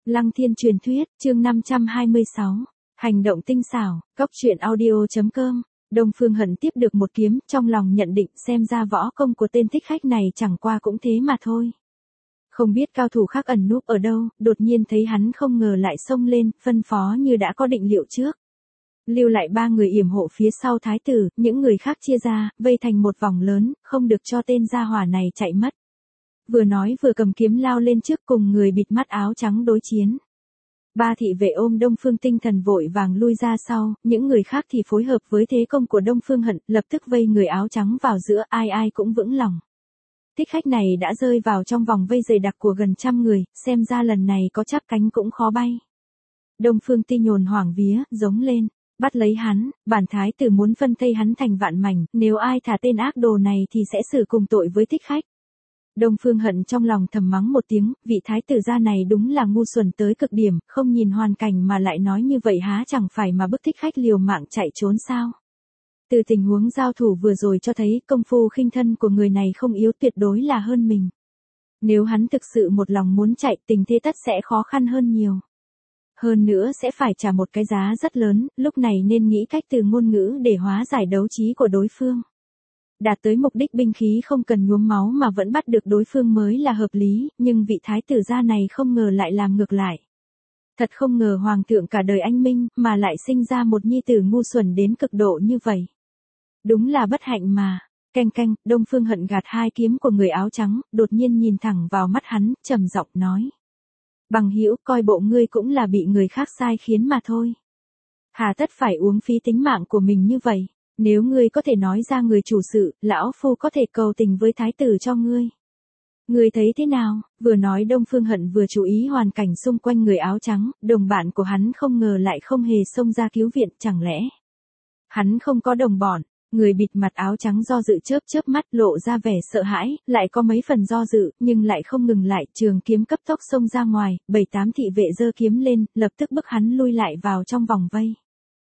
Lăng Thiên truyền thuyết, chương 526. Hành động tinh xảo, cóc truyện audio.com. Đông Phương Hận tiếp được một kiếm, trong lòng nhận định xem ra võ công của tên thích khách này chẳng qua cũng thế mà thôi. Không biết cao thủ khác ẩn núp ở đâu, đột nhiên thấy hắn không ngờ lại xông lên, phân phó như đã có định liệu trước. Lưu lại 3 người yểm hộ phía sau thái tử, những người khác chia ra, vây thành một vòng lớn, không được cho tên gia hỏa này chạy mất. Vừa nói vừa cầm kiếm lao lên trước cùng người bịt mắt áo trắng đối chiến. 3 thị vệ ôm Đông Phương Tinh Thần vội vàng lui ra sau, những người khác thì phối hợp với thế công của Đông Phương Hận, lập tức vây người áo trắng vào giữa, ai ai cũng vững lòng. Thích khách này đã rơi vào trong vòng vây dày đặc của gần 100 người, xem ra lần này có chắp cánh cũng khó bay. Đông Phương Ti nhồn hoảng vía, giống lên, bắt lấy hắn, bản thái tử muốn phân thây hắn thành vạn mảnh, nếu ai thả tên ác đồ này thì sẽ xử cùng tội với thích khách. Đông Phương Hận trong lòng thầm mắng một tiếng, vị thái tử gia này đúng là ngu xuẩn tới cực điểm, không nhìn hoàn cảnh mà lại nói như vậy há chẳng phải mà bức thích khách liều mạng chạy trốn sao. Từ tình huống giao thủ vừa rồi cho thấy công phu khinh thân của người này không yếu, tuyệt đối là hơn mình. Nếu hắn thực sự một lòng muốn chạy, tình thế tất sẽ khó khăn hơn nhiều. Hơn nữa sẽ phải trả một cái giá rất lớn, lúc này nên nghĩ cách từ ngôn ngữ để hóa giải đấu trí của đối phương. Đạt tới mục đích binh khí không cần nhuốm máu mà vẫn bắt được đối phương mới là hợp lý, nhưng vị thái tử gia này không ngờ lại làm ngược lại. Thật không ngờ hoàng thượng cả đời anh minh, mà lại sinh ra một nhi tử ngu xuẩn đến cực độ như vậy. Đúng là bất hạnh mà. Canh canh, Đông Phương Hận gạt 2 kiếm của người áo trắng, đột nhiên nhìn thẳng vào mắt hắn, trầm giọng nói. Bằng hữu, coi bộ ngươi cũng là bị người khác sai khiến mà thôi. Hà tất phải uống phí tính mạng của mình như vậy. Nếu ngươi có thể nói ra người chủ sự, lão phu có thể cầu tình với thái tử cho ngươi. Ngươi thấy thế nào? Vừa nói Đông Phương Hận vừa chú ý hoàn cảnh xung quanh người áo trắng, đồng bạn của hắn không ngờ lại không hề xông ra cứu viện, chẳng lẽ hắn không có đồng bọn? Người bịt mặt áo trắng do dự chớp chớp mắt, lộ ra vẻ sợ hãi, lại có mấy phần do dự, nhưng lại không ngừng lại, trường kiếm cấp tốc xông ra ngoài, 7-8 thị vệ giơ kiếm lên, lập tức bức hắn lui lại vào trong vòng vây.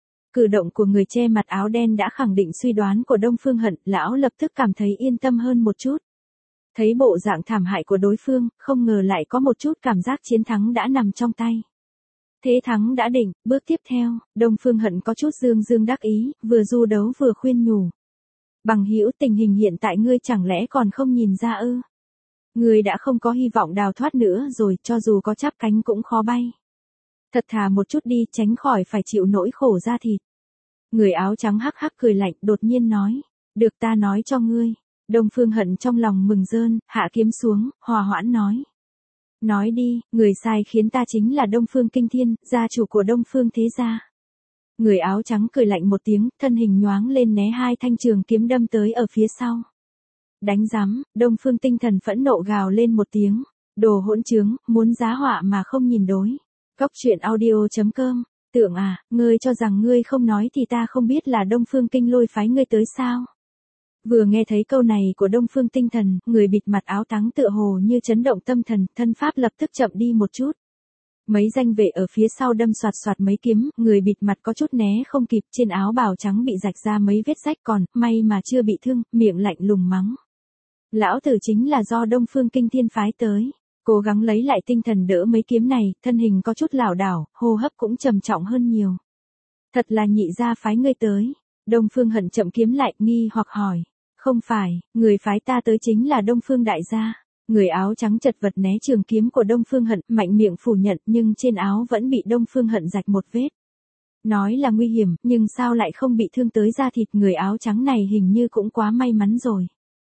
Cử động của người che mặt áo đen đã khẳng định suy đoán của Đông Phương Hận, lão lập tức cảm thấy yên tâm hơn một chút. Thấy bộ dạng thảm hại của đối phương, không ngờ lại có một chút cảm giác chiến thắng đã nằm trong tay. Thế thắng đã định, bước tiếp theo, Đông Phương Hận có chút dương dương đắc ý, vừa du đấu vừa khuyên nhủ. Bằng hữu, tình hình hiện tại ngươi chẳng lẽ còn không nhìn ra ư? Ngươi đã không có hy vọng đào thoát nữa rồi, cho dù có chắp cánh cũng khó bay. Thật thà một chút đi, tránh khỏi phải chịu nỗi khổ da thịt. Người áo trắng hắc hắc cười lạnh, đột nhiên nói. Được, ta nói cho ngươi. Đông Phương Hận trong lòng mừng rơn, hạ kiếm xuống, hòa hoãn nói. Nói đi, người sai khiến ta chính là Đông Phương Kinh Thiên, gia chủ của Đông Phương thế gia. Người áo trắng cười lạnh một tiếng, thân hình nhoáng lên né 2 thanh trường kiếm đâm tới ở phía sau. Đánh rắm, Đông Phương Tinh Thần phẫn nộ gào lên một tiếng. Đồ hỗn trướng, muốn giá họa mà không nhìn đối. Cóc truyện audio.com. Tưởng à, ngươi cho rằng ngươi không nói thì ta không biết là Đông Phương Kinh Lôi phái ngươi tới sao? Vừa nghe thấy câu này của Đông Phương Tinh Thần, người bịt mặt áo trắng tựa hồ như chấn động tâm thần, thân pháp lập tức chậm đi một chút. Mấy danh vệ ở phía sau đâm soạt soạt mấy kiếm, người bịt mặt có chút né không kịp, trên áo bào trắng bị rạch ra mấy vết rách, còn may mà chưa bị thương, miệng lạnh lùng mắng. Lão tử chính là do Đông Phương Kinh Thiên phái tới. Cố gắng lấy lại tinh thần đỡ mấy kiếm này, thân hình có chút lảo đảo, hô hấp cũng trầm trọng hơn nhiều. Thật là nhị gia phái ngươi tới. Đông Phương Hận chậm kiếm lại, nghi hoặc hỏi. Không phải, người phái ta tới chính là Đông Phương đại gia. Người áo trắng chật vật né trường kiếm của Đông Phương Hận, mạnh miệng phủ nhận, nhưng trên áo vẫn bị Đông Phương Hận rạch một vết. Nói là nguy hiểm, nhưng sao lại không bị thương tới da thịt, người áo trắng này hình như cũng quá may mắn rồi.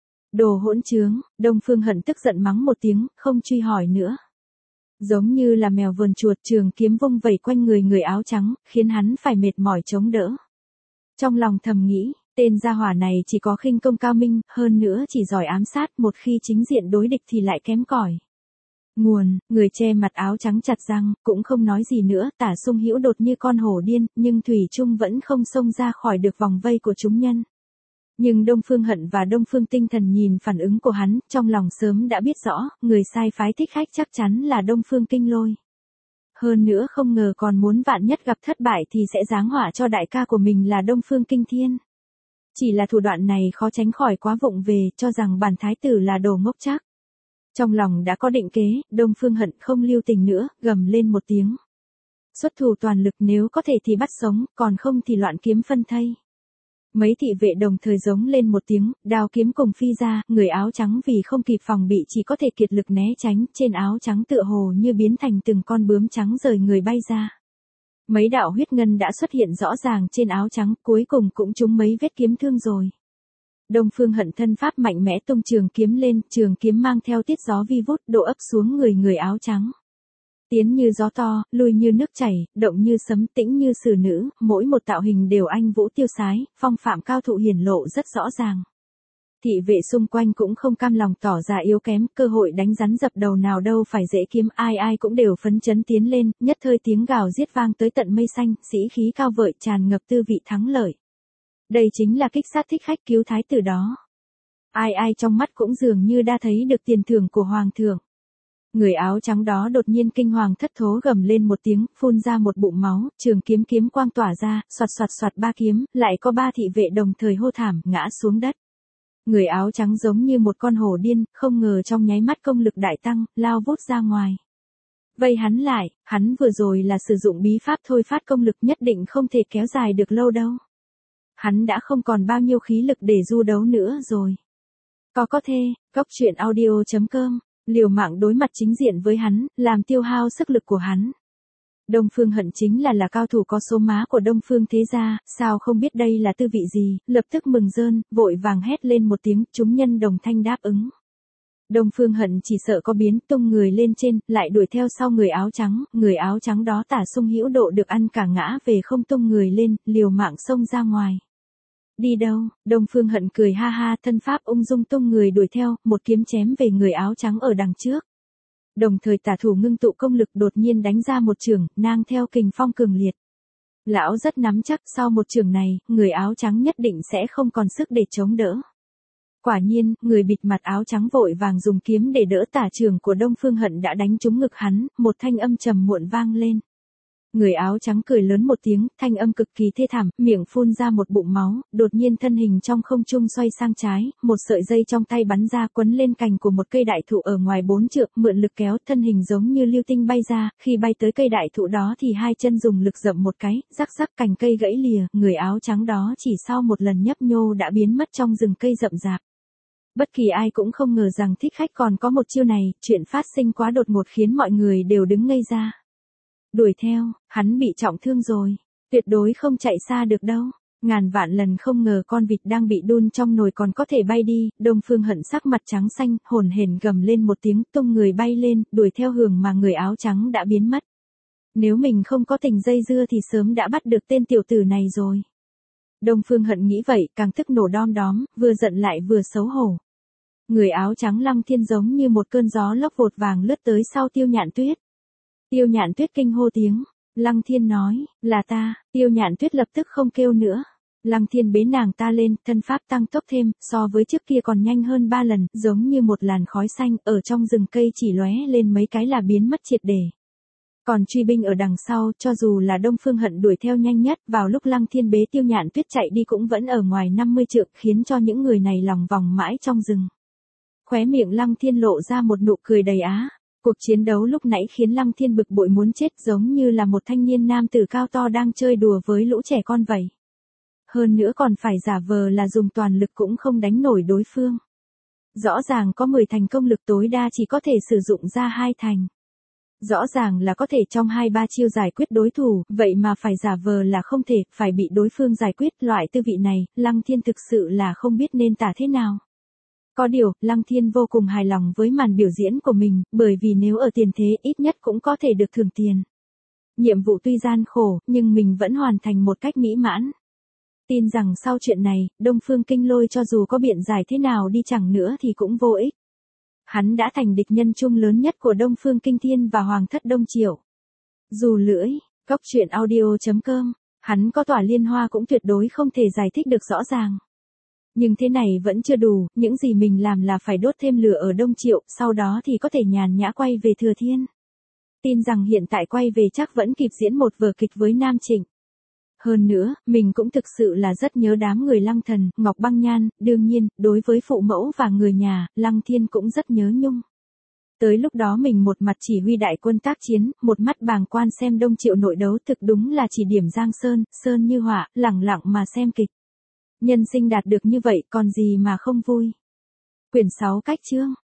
Đồ hỗn trướng, Đông Phương Hận tức giận mắng một tiếng, không truy hỏi nữa. Giống như là mèo vờn chuột, trường kiếm vung vẩy quanh người áo trắng, khiến hắn phải mệt mỏi chống đỡ. Trong lòng thầm nghĩ, tên gia hỏa này chỉ có khinh công cao minh, hơn nữa chỉ giỏi ám sát, một khi chính diện đối địch thì lại kém cỏi. Nguồn, người che mặt áo trắng chặt răng, cũng không nói gì nữa, Tả Sung Hữu đột như con hổ điên, nhưng thủy chung vẫn không xông ra khỏi được vòng vây của chúng nhân. Nhưng Đông Phương Hận và Đông Phương Tinh Thần nhìn phản ứng của hắn, trong lòng sớm đã biết rõ, người sai phái thích khách chắc chắn là Đông Phương Kinh Lôi. Hơn nữa không ngờ còn muốn vạn nhất gặp thất bại thì sẽ giáng họa cho đại ca của mình là Đông Phương Kinh Thiên. Chỉ là thủ đoạn này khó tránh khỏi quá vụng về, cho rằng bản thái tử là đồ ngốc chắc. Trong lòng đã có định kế, Đông Phương Hận không lưu tình nữa, gầm lên một tiếng. Xuất thủ toàn lực, nếu có thể thì bắt sống, còn không thì loạn kiếm phân thây. Mấy thị vệ đồng thời giống lên một tiếng, đao kiếm cùng phi ra, người áo trắng vì không kịp phòng bị chỉ có thể kiệt lực né tránh, trên áo trắng tựa hồ như biến thành từng con bướm trắng rời người bay ra. Mấy đạo huyết ngân đã xuất hiện rõ ràng trên áo trắng, cuối cùng cũng trúng mấy vết kiếm thương rồi. Đông Phương Hận thân pháp mạnh mẽ tung trường kiếm lên, trường kiếm mang theo tiết gió vi vút độ ấp xuống người áo trắng. Tiến như gió to, lui như nước chảy, động như sấm, tĩnh như sử nữ, mỗi một tạo hình đều anh vũ tiêu sái, phong phạm cao thụ hiển lộ rất rõ ràng. Thị vệ xung quanh cũng không cam lòng tỏ ra yếu kém, cơ hội đánh rắn dập đầu nào đâu phải dễ kiếm, ai ai cũng đều phấn chấn tiến lên, nhất thời tiếng gào giết vang tới tận mây xanh, sĩ khí cao vợi tràn ngập tư vị thắng lợi. Đây chính là kích sát thích khách cứu thái tử đó. Ai ai trong mắt cũng dường như đã thấy được tiền thưởng của hoàng thượng. Người áo trắng đó đột nhiên kinh hoàng thất thố gầm lên một tiếng, phun ra một bụng máu, trường kiếm quang tỏa ra, xoạt xoạt xoạt ba kiếm, lại có ba thị vệ đồng thời hô thảm, ngã xuống đất. Người áo trắng giống như một con hổ điên, không ngờ trong nháy mắt công lực đại tăng, lao vút ra ngoài. Vây hắn lại, hắn vừa rồi là sử dụng bí pháp thôi phát công lực, nhất định không thể kéo dài được lâu đâu. Hắn đã không còn bao nhiêu khí lực để du đấu nữa rồi. Có thể, Góc Truyện Audio.com, liều mạng đối mặt chính diện với hắn, làm tiêu hao sức lực của hắn. Đông Phương Hận chính là cao thủ có số má của Đông Phương thế gia, sao không biết đây là tư vị gì, lập tức mừng rơn, vội vàng hét lên một tiếng, chúng nhân đồng thanh đáp ứng. Đông Phương Hận chỉ sợ có biến, tung người lên trên, lại đuổi theo sau người áo trắng đó tả sung hữu độ được ăn cả ngã về không, tung người lên, liều mạng xông ra ngoài. Đi đâu? Đông Phương Hận cười ha ha, thân pháp ung dung tung người đuổi theo, một kiếm chém về người áo trắng ở đằng trước. Đồng thời tả thủ ngưng tụ công lực đột nhiên đánh ra một chưởng, nang theo kình phong cường liệt. Lão rất nắm chắc sau một chưởng này, người áo trắng nhất định sẽ không còn sức để chống đỡ. Quả nhiên, người bịt mặt áo trắng vội vàng dùng kiếm để đỡ tả chưởng của Đông Phương Hận đã đánh trúng ngực hắn, một thanh âm trầm muộn vang lên. Người áo trắng cười lớn một tiếng, thanh âm cực kỳ thê thảm, miệng phun ra một bụng máu, đột nhiên thân hình trong không trung xoay sang trái, một sợi dây trong tay bắn ra quấn lên cành của một cây đại thụ ở ngoài 4 trượng, mượn lực kéo, thân hình giống như lưu tinh bay ra, khi bay tới cây đại thụ đó thì hai chân dùng lực dậm một cái, rắc rắc cành cây gãy lìa, người áo trắng đó chỉ sau một lần nhấp nhô đã biến mất trong rừng cây rậm rạp. Bất kỳ ai cũng không ngờ rằng thích khách còn có một chiêu này, chuyện phát sinh quá đột ngột khiến mọi người đều đứng ngây ra. Đuổi theo, hắn bị trọng thương rồi, tuyệt đối không chạy xa được đâu. Ngàn vạn lần không ngờ con vịt đang bị đun trong nồi còn có thể bay đi, Đông Phương Hận sắc mặt trắng xanh, hồn hển gầm lên một tiếng, tung người bay lên, đuổi theo hướng mà người áo trắng đã biến mất. Nếu mình không có tình dây dưa thì sớm đã bắt được tên tiểu tử này rồi. Đông Phương Hận nghĩ vậy, càng tức nổ đom đóm, vừa giận lại vừa xấu hổ. Người áo trắng Lăng Thiên giống như một cơn gió lốc vụt vàng lướt tới sau Tiêu Nhạn Tuyết. Tiêu Nhạn Tuyết kinh hô tiếng, Lăng Thiên nói, là ta, Tiêu Nhạn Tuyết lập tức không kêu nữa. Lăng Thiên bế nàng ta lên, thân pháp tăng tốc thêm, so với trước kia còn nhanh hơn 3 lần, giống như một làn khói xanh, ở trong rừng cây chỉ lóe lên mấy cái là biến mất triệt để. Còn truy binh ở đằng sau, cho dù là Đông Phương Hận đuổi theo nhanh nhất, vào lúc Lăng Thiên bế Tiêu Nhạn Tuyết chạy đi cũng vẫn ở ngoài 50 trượng, khiến cho những người này lòng vòng mãi trong rừng. Khóe miệng Lăng Thiên lộ ra một nụ cười đầy á. Cuộc chiến đấu lúc nãy khiến Lăng Thiên bực bội muốn chết, giống như là một thanh niên nam tử cao to đang chơi đùa với lũ trẻ con vậy. Hơn nữa còn phải giả vờ là dùng toàn lực cũng không đánh nổi đối phương. Rõ ràng có 10 thành công lực tối đa chỉ có thể sử dụng ra 2 thành. Rõ ràng là có thể trong 2-3 chiêu giải quyết đối thủ, vậy mà phải giả vờ là không thể, phải bị đối phương giải quyết, loại tư vị này, Lăng Thiên thực sự là không biết nên tả thế nào. Có điều, Lăng Thiên vô cùng hài lòng với màn biểu diễn của mình, bởi vì nếu ở tiền thế ít nhất cũng có thể được thưởng tiền. Nhiệm vụ tuy gian khổ, nhưng mình vẫn hoàn thành một cách mỹ mãn. Tin rằng sau chuyện này, Đông Phương Kinh Lôi cho dù có biện giải thế nào đi chẳng nữa thì cũng vô ích. Hắn đã thành địch nhân chung lớn nhất của Đông Phương Kinh Thiên và Hoàng thất Đông Triệu. Dù lưỡi, Góc Truyện Audio.com, hắn có tỏa liên hoa cũng tuyệt đối không thể giải thích được rõ ràng. Nhưng thế này vẫn chưa đủ, những gì mình làm là phải đốt thêm lửa ở Đông Triệu, sau đó thì có thể nhàn nhã quay về Thừa Thiên. Tin rằng hiện tại quay về chắc vẫn kịp diễn một vở kịch với Nam Trịnh. Hơn nữa, mình cũng thực sự là rất nhớ đám người Lăng Thần, Ngọc Băng Nhan, đương nhiên, đối với phụ mẫu và người nhà, Lăng Thiên cũng rất nhớ nhung. Tới lúc đó mình một mặt chỉ huy đại quân tác chiến, một mắt bàng quan xem Đông Triệu nội đấu, thực đúng là chỉ điểm Giang Sơn, sơn như họa, lẳng lặng mà xem kịch. Nhân sinh đạt được như vậy còn gì mà không vui. Quyển 6 cách chương